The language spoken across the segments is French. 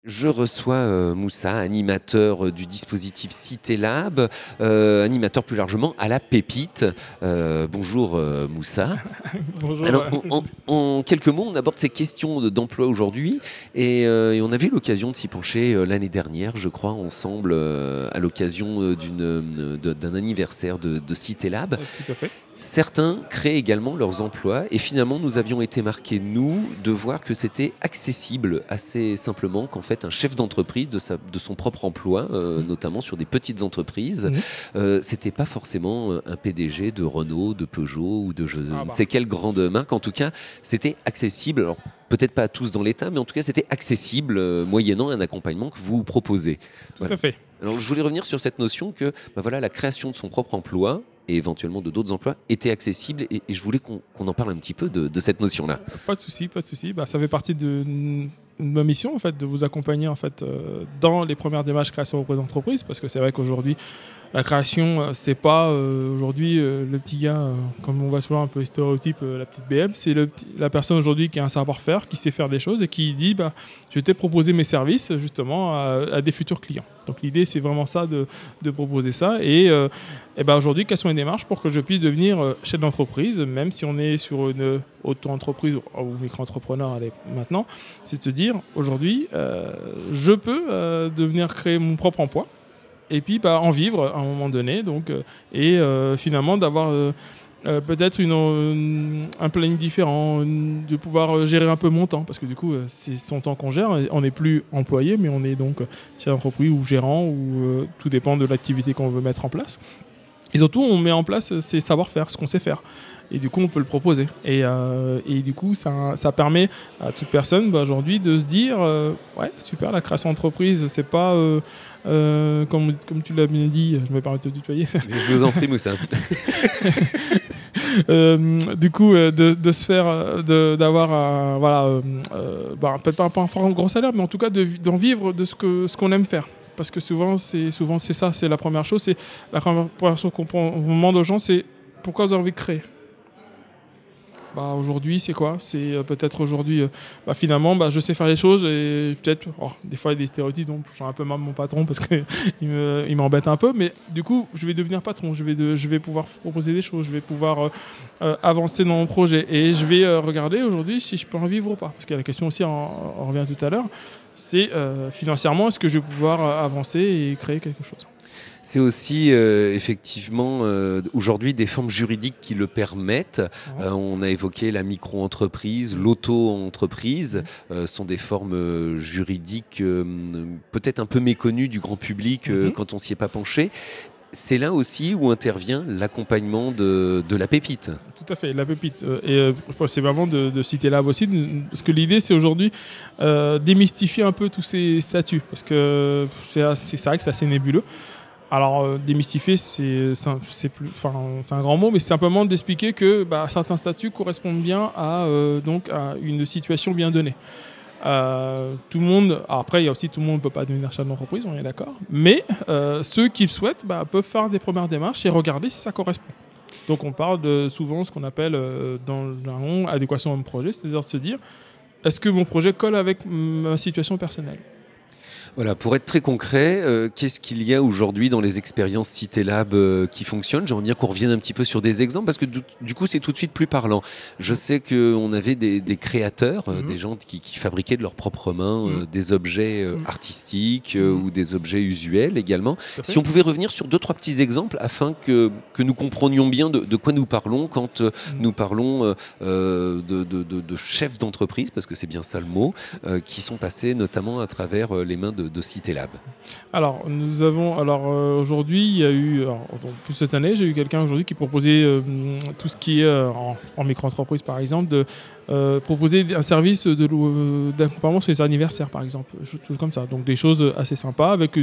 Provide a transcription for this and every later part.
Je reçois Moussa, animateur du dispositif Cité Lab, animateur plus largement à la Pépite. Bonjour Moussa. Bonjour. Alors, en quelques mots, on aborde ces questions d'emploi aujourd'hui et on avait eu l'occasion de s'y pencher l'année dernière, je crois, ensemble, à l'occasion d'un anniversaire de Cité Lab. Tout à fait. Certains créent également leurs emplois et finalement nous avions été marqués, nous, de voir que c'était accessible assez simplement, qu'en fait un chef d'entreprise de son propre emploi, notamment sur des petites entreprises, Mhm. c'était pas forcément un PDG de Renault, de Peugeot ou de je Ah ne bah, sais quelle grande marque. En tout cas, c'était accessible. Alors, peut-être pas à tous dans l'État, mais en tout cas, c'était accessible moyennant un accompagnement que vous proposez. tout Voilà. à fait. Alors, je voulais revenir sur cette notion que voilà, la création de son propre emploi et éventuellement de d'autres emplois était accessible et je voulais qu'on en parle un petit peu de cette notion-là. Pas de souci, pas de souci. Bah, ça fait partie de ma mission en fait, de vous accompagner en fait dans les premières démarches création auprès d'entreprise, parce que c'est vrai qu'aujourd'hui la création, c'est pas aujourd'hui le petit gars, comme on va souvent un peu stéréotype, la petite BM, c'est la personne aujourd'hui qui a un savoir-faire, qui sait faire des choses et qui dit bah, je vais te proposer mes services justement à des futurs clients. Donc l'idée c'est vraiment ça de proposer ça et ben aujourd'hui quelles sont les démarches pour que je puisse devenir chef d'entreprise, même si on est sur une auto-entreprise ou micro-entrepreneur maintenant, c'est de se dire aujourd'hui je peux devenir créer mon propre emploi et puis bah, en vivre à un moment donné donc, finalement d'avoir peut-être un planning différent, de pouvoir gérer un peu mon temps, parce que du coup c'est son temps qu'on gère, on n'est plus employé mais on est donc chef d'entreprise ou gérant, ou tout dépend de l'activité qu'on veut mettre en place. Et surtout on met en place ses savoir-faire, ce qu'on sait faire. Et du coup, on peut le proposer. Et du coup, ça permet à toute personne aujourd'hui de se dire ouais, super, la création d'entreprise, c'est pas, comme tu l'as bien dit, je me permets de te tutoyer. Je vous en prie, Moussa. Du coup, de se faire, d'avoir peut-être pas un gros salaire, mais en tout cas d'en vivre de ce qu'on aime faire. Parce que souvent c'est ça, c'est la première chose. C'est la première chose on demande aux gens, c'est pourquoi vous avez envie de créer. Bah, aujourd'hui, c'est quoi? C'est peut-être aujourd'hui, finalement, je sais faire les choses et peut-être, des fois, il y a des stéréotypes, donc j'en ai un peu marre de mon patron parce qu'il il m'embête un peu, mais du coup, je vais devenir patron, je vais pouvoir proposer des choses, je vais pouvoir avancer dans mon projet et je vais regarder aujourd'hui si je peux en vivre ou pas. Parce qu'il y a la question aussi, on revient tout à l'heure, c'est financièrement, est-ce que je vais pouvoir avancer et créer quelque chose? C'est aussi effectivement aujourd'hui des formes juridiques qui le permettent. On a évoqué la micro-entreprise, l'auto-entreprise, sont des formes juridiques peut-être un peu méconnues du grand public quand on s'y est pas penché. C'est là aussi où intervient l'accompagnement de la pépite. Tout à fait, la pépite. C'est vraiment de citer là aussi, parce que l'idée c'est aujourd'hui démystifier un peu tous ces statuts, parce que c'est vrai que c'est assez nébuleux. Alors démystifier, c'est un grand mot, mais c'est simplement d'expliquer que certains statuts correspondent bien à une situation bien donnée. Tout le monde, après il y a aussi tout le monde ne peut pas devenir chef d'entreprise, on est d'accord, mais ceux qui le souhaitent peuvent faire des premières démarches et regarder si ça correspond. Donc on parle de souvent ce qu'on appelle dans le jargon adéquation homme projet, c'est-à-dire de se dire est-ce que mon projet colle avec ma situation personnelle. Voilà, pour être très concret, qu'est-ce qu'il y a aujourd'hui dans les expériences Cité Lab qui fonctionnent? J'aimerais bien qu'on revienne un petit peu sur des exemples parce que du coup, c'est tout de suite plus parlant. Je sais qu'on avait des créateurs, des gens qui fabriquaient de leurs propres mains des objets artistiques ou des objets usuels également. Si on pouvait revenir sur 2-3 petits exemples afin que nous comprenions bien de quoi nous parlons quand nous parlons de chefs d'entreprise, parce que c'est bien ça le mot, qui sont passés notamment à travers les mains de Cité Lab. Alors, nous avons, aujourd'hui, il y a eu, plus cette année, j'ai eu quelqu'un aujourd'hui qui proposait tout ce qui est en micro-entreprise par exemple, de proposer un service d'accompagnement sur les anniversaires par exemple, choses comme ça. Donc des choses assez sympas avec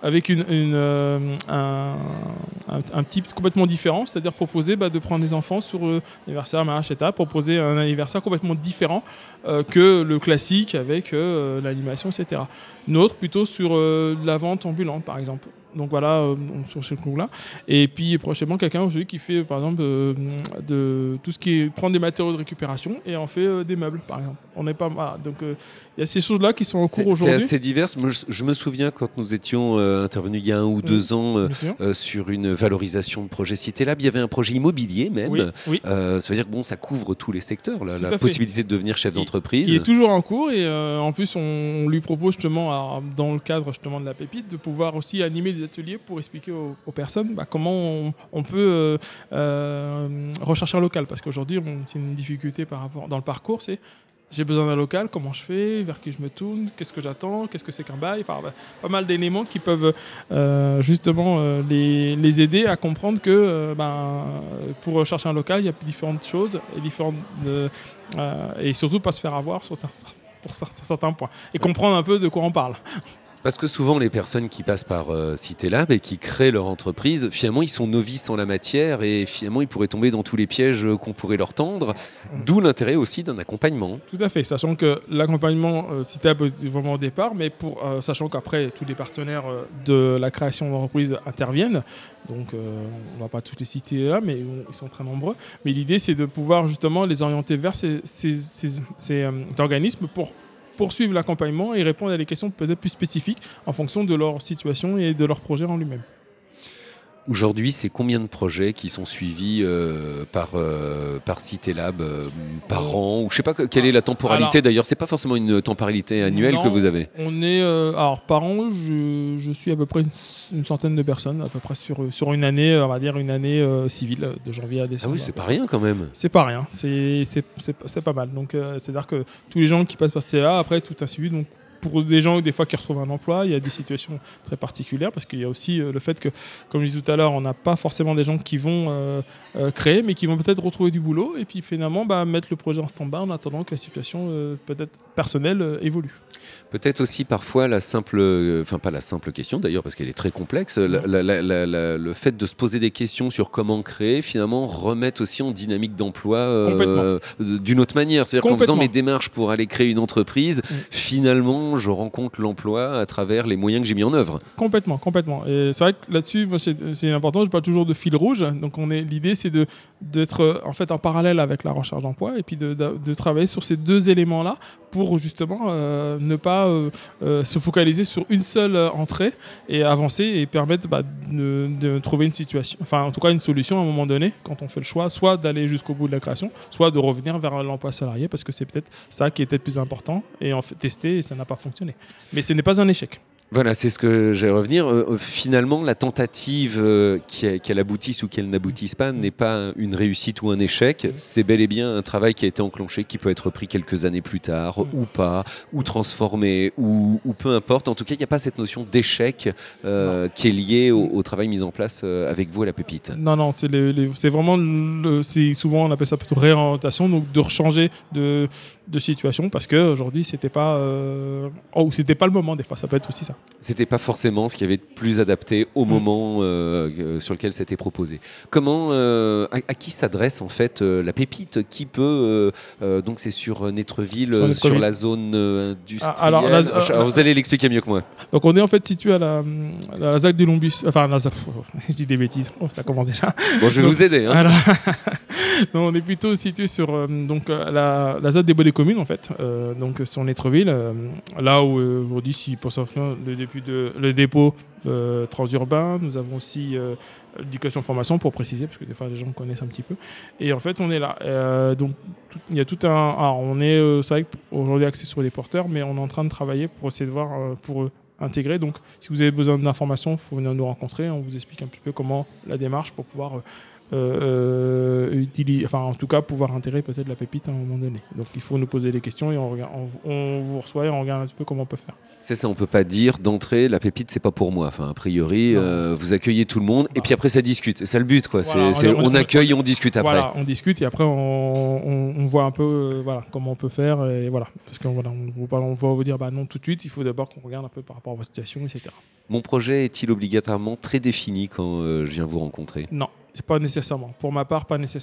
un type complètement différent, c'est-à-dire proposer de prendre les enfants sur l'anniversaire, mariage, etc. Proposer un anniversaire complètement différent que le classique avec l'animation, etc. Une autre plutôt sur la vente ambulante par exemple. Donc voilà, sur ce coup-là. Et puis prochainement, quelqu'un aussi qui fait, par exemple, de tout ce qui est prendre des matériaux de récupération et en fait des meubles, par exemple. On n'est pas voilà. Donc il y a ces choses-là qui sont en cours aujourd'hui. C'est assez divers. Moi, je me souviens quand nous étions intervenus il y a 1 ou 2 ans sur une valorisation de projet Cité Lab, il y avait un projet immobilier même. Oui. Ça veut dire que ça couvre tous les secteurs, la possibilité de devenir chef d'entreprise. Il est toujours en cours et en plus on lui propose justement, dans le cadre justement de la pépite, de pouvoir aussi animer des ateliers pour expliquer aux personnes comment on peut rechercher un local. Parce qu'aujourd'hui, c'est une difficulté par rapport dans le parcours, c'est j'ai besoin d'un local, comment je fais, vers qui je me tourne, qu'est-ce que j'attends, qu'est-ce que c'est qu'un bail, pas mal d'éléments qui peuvent justement les aider à comprendre que pour rechercher un local, il y a différentes choses et surtout pas se faire avoir pour certains points et comprendre un peu de quoi on parle. Parce que souvent, les personnes qui passent par Cité Lab et qui créent leur entreprise, finalement, ils sont novices en la matière et finalement, ils pourraient tomber dans tous les pièges qu'on pourrait leur tendre. D'où l'intérêt aussi d'un accompagnement. Tout à fait, sachant que l'accompagnement Cité Lab est vraiment au départ, mais sachant qu'après, tous les partenaires de la création d'entreprise interviennent. Donc, on ne va pas tous les citer là, mais ils sont très nombreux. Mais l'idée, c'est de pouvoir justement les orienter vers ces organismes pour poursuivre l'accompagnement et répondre à des questions peut-être plus spécifiques en fonction de leur situation et de leur projet en lui-même. Aujourd'hui, c'est combien de projets qui sont suivis par Cité Lab par an? Ou je ne sais pas quelle est la temporalité d'ailleurs. Ce n'est pas forcément une temporalité annuelle que vous avez. On est, par an, je suis à peu près une centaine de personnes, à peu près sur une année, on va dire une année civile, de janvier à décembre. Ah oui, c'est pas rien quand même. C'est pas rien, c'est pas mal. Donc c'est-à-dire que tous les gens qui passent par CA, après tout un suivi. Donc, pour des gens des fois qui retrouvent un emploi, il y a des situations très particulières parce qu'il y a aussi le fait que, comme je disais tout à l'heure, on n'a pas forcément des gens qui vont créer, mais qui vont peut-être retrouver du boulot et puis finalement mettre le projet en stand-by en attendant que la situation peut-être personnelle évolue. Peut-être aussi parfois pas la simple question d'ailleurs parce qu'elle est très complexe, le fait de se poser des questions sur comment créer, finalement remettre aussi en dynamique d'emploi d'une autre manière. C'est-à-dire qu'en faisant mes démarches pour aller créer une entreprise, finalement je rencontre l'emploi à travers les moyens que j'ai mis en œuvre. Complètement. Et c'est vrai que là-dessus, moi, c'est important, je parle toujours de fil rouge. Donc l'idée c'est d'être en fait en parallèle avec la recherche d'emploi et puis de travailler sur ces deux éléments-là pour justement ne pas se focaliser sur une seule entrée et avancer et permettre de trouver une situation, enfin en tout cas une solution à un moment donné quand on fait le choix, soit d'aller jusqu'au bout de la création, soit de revenir vers l'emploi salarié parce que c'est peut-être ça qui est peut-être plus important et en fait tester et ça n'a pas fonctionné. Mais ce n'est pas un échec. Voilà, c'est ce que j'allais revenir. Finalement, la tentative, qu'elle aboutisse ou qu'elle n'aboutisse pas, n'est pas une réussite ou un échec. C'est bel et bien un travail qui a été enclenché, qui peut être repris quelques années plus tard, ou pas, ou transformé, ou peu importe. En tout cas, il n'y a pas cette notion d'échec qui est liée au travail mis en place avec vous à la Pépite. Non, c'est vraiment, souvent on appelle ça plutôt réorientation, donc de rechanger de situation parce qu'aujourd'hui, c'était pas le moment, des fois, ça peut être aussi ça. C'était pas forcément ce qui avait de plus adapté au moment sur lequel c'était proposé. Comment, à qui s'adresse en fait la Pépite? Qui peut donc c'est sur Netreville, sur la zone industrielle. Alors, vous allez l'expliquer mieux que moi. Donc on est en fait situé à la ZAC de Lombus. Enfin, je dis des bêtises. Ça commence déjà. Bon, je vais vous aider. Hein. Alors, non, on est plutôt situé sur la ZAC des Bois des Communes en fait. Donc sur Netreville, là où aujourd'hui, si pour certains le dépôt transurbain, nous avons aussi l'éducation formation pour préciser parce que des fois les gens connaissent un petit peu et en fait on est là donc il y a tout on est c'est vrai qu'aujourd'hui axé sur les porteurs mais on est en train de travailler pour essayer de voir pour intégrer. Donc si vous avez besoin d'informations, il faut venir nous rencontrer, on vous explique un petit peu comment la démarche pour pouvoir en tout cas pouvoir intégrer peut-être la Pépite à un moment donné. Donc il faut nous poser des questions et on vous reçoit et on regarde un petit peu comment on peut faire. C'est ça, on peut pas dire d'entrée la Pépite c'est pas pour moi. Enfin a priori vous accueillez tout le monde et puis après ça discute. C'est ça le but quoi. Voilà, on accueille et on discute après. Voilà, on discute et après on voit un peu comment on peut faire et voilà parce qu'on va vous dire non tout de suite. Il faut d'abord qu'on regarde un peu par rapport à votre situation etc. Mon projet est-il obligatoirement très défini quand je viens vous rencontrer? Non. Pas nécessairement. Pour ma part, pas nécessairement.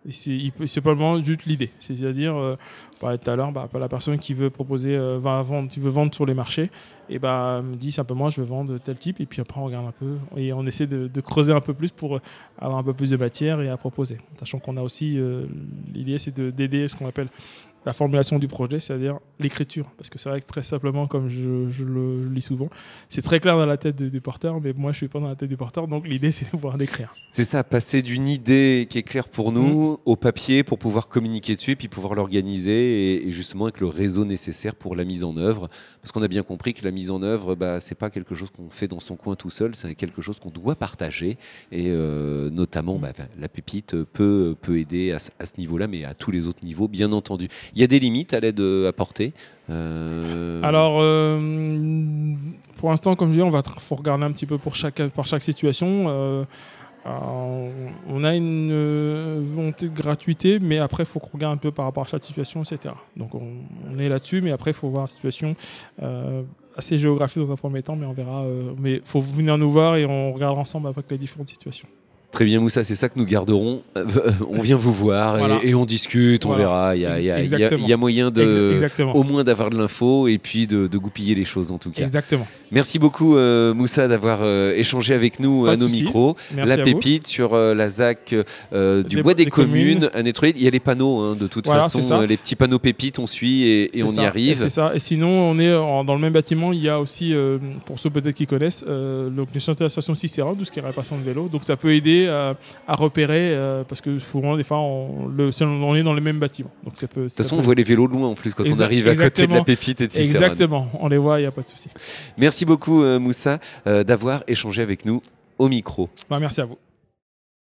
Et c'est simplement juste l'idée. C'est-à-dire, on parlait tout à l'heure, la personne qui veut proposer, qui veut vendre sur les marchés, et me dit simplement je veux vendre tel type, et puis après on regarde un peu et on essaie de creuser un peu plus pour avoir un peu plus de matière et à proposer. Sachant qu'on a aussi, l'idée c'est d'aider ce qu'on appelle la formulation du projet, c'est-à-dire l'écriture. Parce que c'est vrai que très simplement, comme je le lis souvent, c'est très clair dans la tête du porteur, mais moi je ne suis pas dans la tête du porteur, donc l'idée c'est de pouvoir l'écrire. C'est ça, passer d'une idée qui est claire pour nous au papier pour pouvoir communiquer dessus, puis pouvoir l'organiser et justement avec le réseau nécessaire pour la mise en œuvre. Parce qu'on a bien compris que la mise en œuvre, c'est pas quelque chose qu'on fait dans son coin tout seul, c'est quelque chose qu'on doit partager. Et notamment, la pépite peut aider à ce niveau-là, mais à tous les autres niveaux, bien entendu. Il y a des limites à l'aide apportée. Alors, pour l'instant, comme je dis, faut regarder un petit peu par chaque situation. On a une volonté de gratuité, mais après, il faut qu'on regarde un peu par rapport à chaque situation, etc. Donc, on est là-dessus, mais après, il faut voir la situation assez géographique dans un premier temps, mais on verra. Mais il faut venir nous voir et on regardera ensemble avec les différentes situations. Très bien, Moussa, c'est ça que nous garderons. On vient vous voir et on discute, on verra. Il y a moyen au moins d'avoir de l'info et puis de goupiller les choses en tout cas. Exactement. Merci beaucoup Moussa d'avoir échangé avec nous à nos micros. Merci la pépite sur la ZAC du Bois des Communes à Nétruy. Il y a les panneaux de toute façon, les petits panneaux pépites, on suit et on y arrive. C'est ça. Et sinon, on est dans le même bâtiment. Il y a aussi, pour ceux peut-être qui connaissent, donc les chantiers de la station Cicéron, tout ce qui est réparation de vélo. Donc ça peut aider à repérer parce que souvent des fois on est dans les mêmes bâtiments. Donc de toute façon on voit les vélos de loin en plus quand on arrive à côté de la pépite et de Cicéron. Exactement, on les voit, il n'y a pas de souci. Merci beaucoup Moussa d'avoir échangé avec nous au micro. Merci à vous.